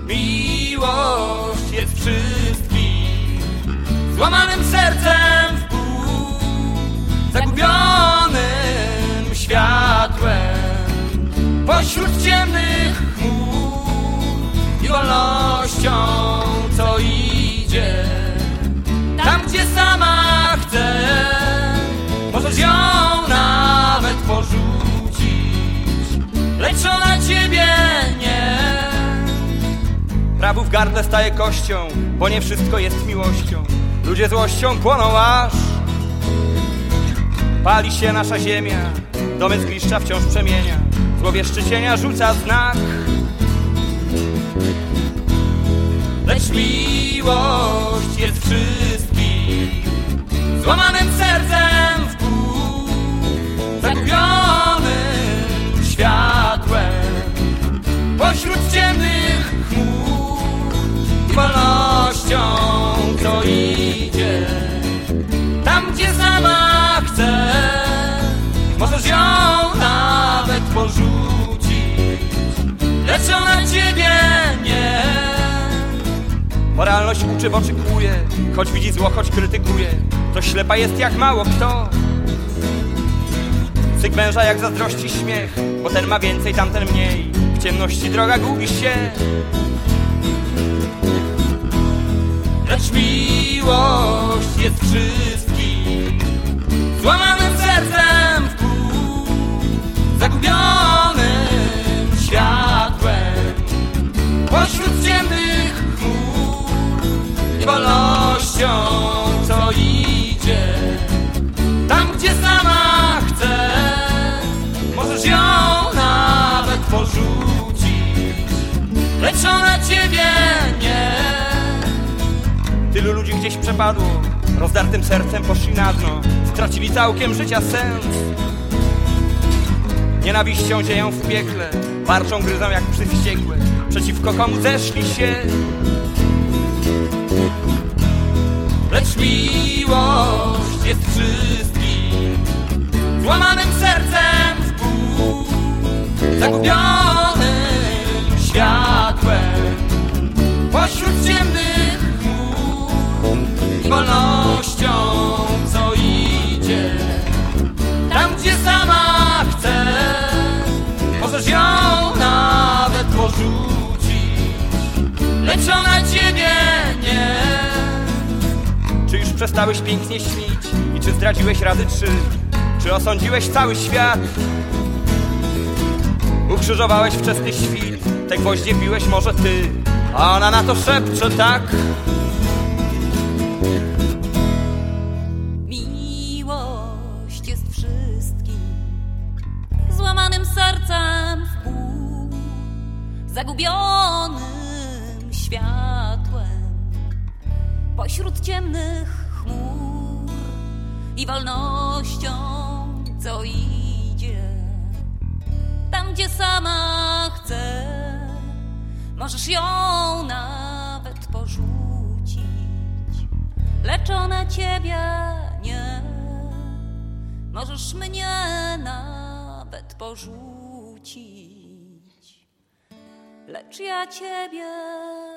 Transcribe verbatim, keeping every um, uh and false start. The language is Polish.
Miłość jest wszystkim złamanym sercem w pół, zagubionym światłem pośród ciemnych chmur i wolnością, co idzie tam, gdzie sama chce. Możesz ją nawet porzucić, lecz ona ciebie nie. Prawu w gardle staje kością, bo nie wszystko jest miłością. Ludzie złością płoną aż pali się nasza ziemia, domy zgliszcza wciąż przemienia, złowieszczy cienia rzuca znak. Lecz miłość jest wszystkim złamanym sercem w pół, zagubionym światłem pośród ciemnych chmur i wolnością, co idzie tam, gdzie sama chce. Możesz ją nawet porzucić, lecz ona ciebie nie. Moralność uczy, bo oczekuje, choć widzi zło, choć krytykuje. To ślepa jest jak mało kto. Syk męża jak zazdrości śmiech, bo ten ma więcej, tamten mniej. W ciemności droga gubisz się. Lecz miłość jest wszystkim złamanym sercem w pół, zagubionym światłem pośród ciemnych chmur i wolnością, co idzie tam, gdzie sama chce. Możesz ją nawet porzucić, lecz ona ciebie nie. Tylu ludzi gdzieś przepadło, rozdartym sercem poszli na dno, stracili całkiem życia sens. Nienawiścią dzieją w piekle, warczą, gryzą jak psy wściekłe. Przeciwko komu zeszli się. Lecz miłość jest wszystkim złamanym sercem w pół, zagubionym światłem pośród ciemnych chmur i wolnością, co idzie tam, gdzie sama chce. Możesz ją nawet porzucić, lecz ona ciebie nie. Czy już przestałeś pięknie śnić i czy zdradziłeś razy trzy? Czy osądziłeś cały świat? Ukrzyżowałeś wczesny świt, te gwoździe biłeś może ty, a ona na to szepcze tak. Miłość jest wszystkim złamanym sercem w pół, zagubionym światłem pośród ciemnych chmur i wolnością, co idzie tam, gdzie sama chce. Możesz ją nawet porzucić, lecz ona ciebie nie. Możesz mnie nawet porzucić, lecz ja ciebie